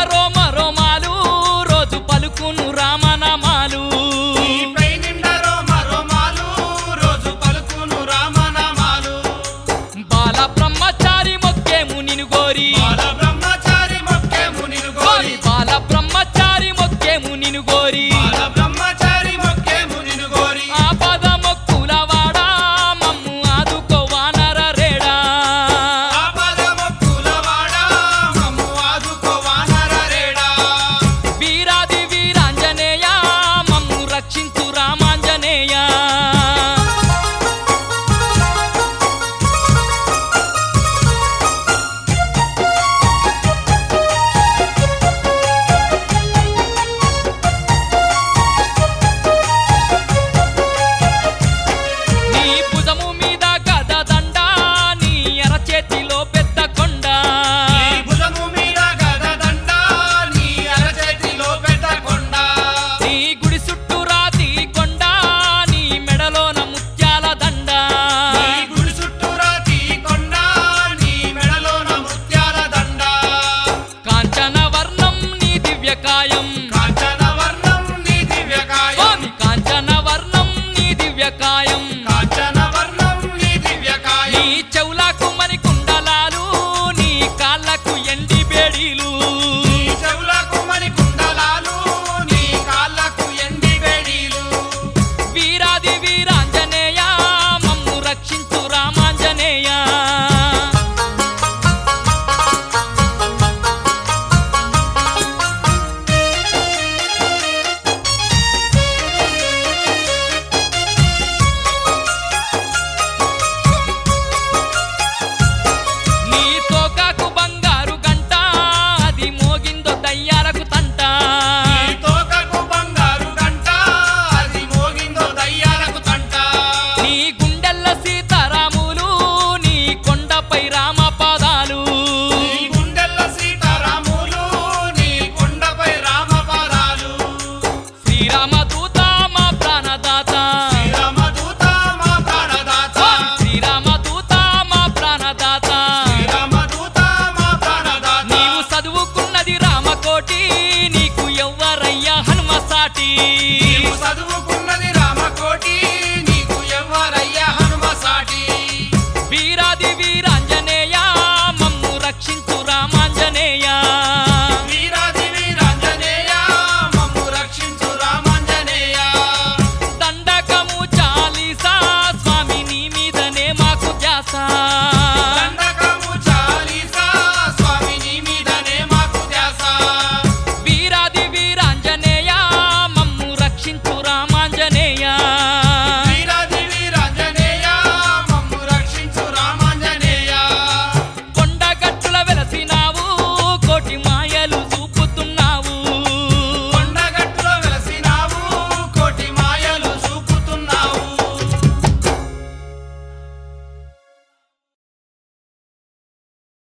రోమ రోమాలు రోజు పలుకును రామనామాలు నీపై నిండా రోమ రోమాలు రోజు పలుకును రామనామాలు బాల బ్రహ్మచారి మొక్కేము నిన్ను గోరి బాల బ్రహ్మచారి మొక్కేము నిన్ను గోరి బాల బ్రహ్మచారి మొక్కేము నిన్ను గోరి బాల బ్రహ్మచారి మొక్కేము నిన్ను గోరి ఆపద మొక్కుల వాడా మమ్ము ఆదుకోవానర రేడా ఆపద మొక్కుల వాడా మమ్ము ఆదుకోవానర రేడా వీరాది వీరాంజనేయ మమ్ము రక్షించు రామాంజనేయ నీ భుజము మీద గద దండ నీ అరచేతిలో పెద్ద కొండ నీ భుజము మీద గద దండ నీ అరచేతిలో పెద్ద కొండ నీ గుడి చుట్టూ రాతి కొండ నీ మెడలోన ముత్యాల దండ నీ గుడి చుట్టూ రాతి కొండ నీ మెడలోన ముత్యాల దండ కాంచన వర్ణం నీ దివ్యకాయం కాంచన వర్ణం నీ దివ్యకాయం స్వామి కాంచన వర్ణం నీ దివ్యకాయం కాంచన వర్ణం నీ దివ్యకాయం నీ చెవులకు మణి కుండలాలు నీ కాళ్ళకు ఎండి బేడీలు నీ చెవులకు మణి కుండలాలు నీ కాళ్ళకు ఎండి వేడీలు వీరాది వీరాంజనేయ మమ్ము రక్షించు రామాంజనేయ నీ తోకకు బంగారు గంట అది మోగిందో దయ్యాలకు తంట నీ తోకకు బంగారు గంట అది మోగిందో దయ్యాలకు తంట నీ గుండెల్ల సీతారాములు నీ కొండపై రామ పాదాలు నీ గుండెల్ల సీతారాములు నీ కొండపై రామపాదాలు శ్రీరామదూత మా ప్రాణదాత శ్రీరామదూత మా ప్రాణదాత శ్రీరామదూత మా ప్రాణదాత శ్రీరామదూత మా ప్రాణదాత నీవు చదువుకున్నది రామకోటి